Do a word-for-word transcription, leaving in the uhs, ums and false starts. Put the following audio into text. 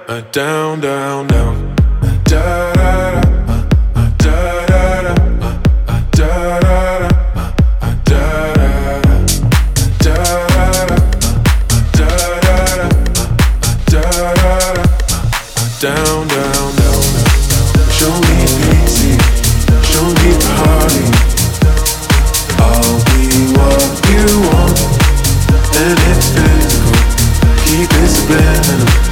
uh, down, down, down. Da da da, uh, uh, da da da, uh, uh, da da da, uh, uh, da da da, da da da, uh, da da da, uh, da da da, uh, down, down, down. Show me easy, show me party. I'll be what you want, and it's physical. Keep it subliminal.